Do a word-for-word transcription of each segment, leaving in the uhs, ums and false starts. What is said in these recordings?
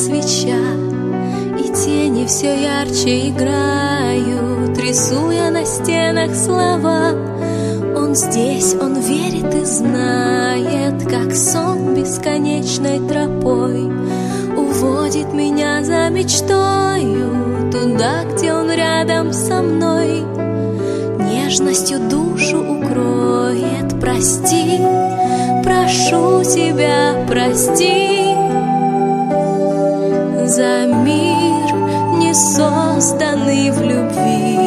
свеча, и тени все ярче играют, рисуя на стенах слова. Он здесь, он верит и знает, как сон бесконечной тропой уводит меня за мечтою туда, где он рядом со мной, нежностью душу укроет. Прости, прошу тебя, прости за мир, не созданный в любви.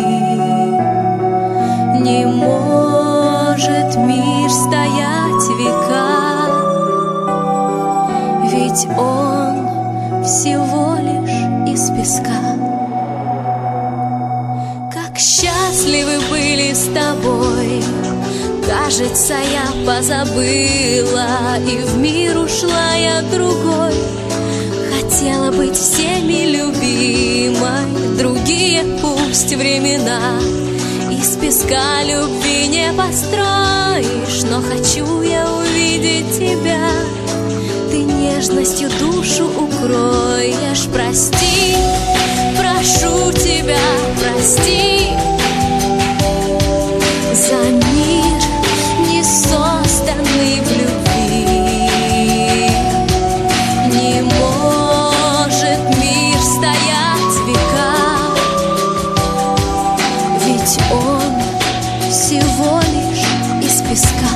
Не может мир стоять века, ведь он всего лишь из песка. Как счастливы были с тобой, кажется, я позабыла, и в мир ушла я другой. Хотела быть всеми любимой, другие пусть времена из песка любви не построишь, но хочу я увидеть тебя, ты нежностью душу укроешь. Прости, прошу тебя, прости за мир, не созданный в любви. Не может мир стоять века, ведь он всего лишь из песка.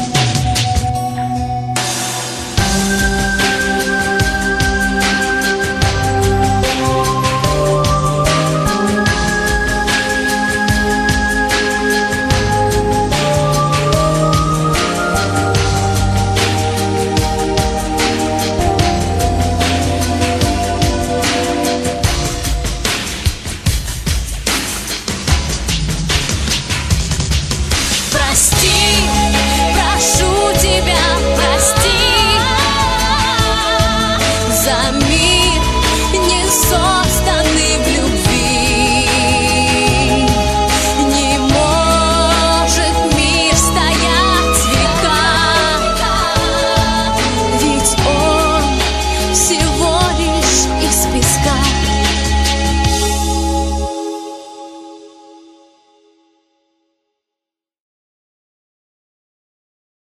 Прости, прошу тебя, прости за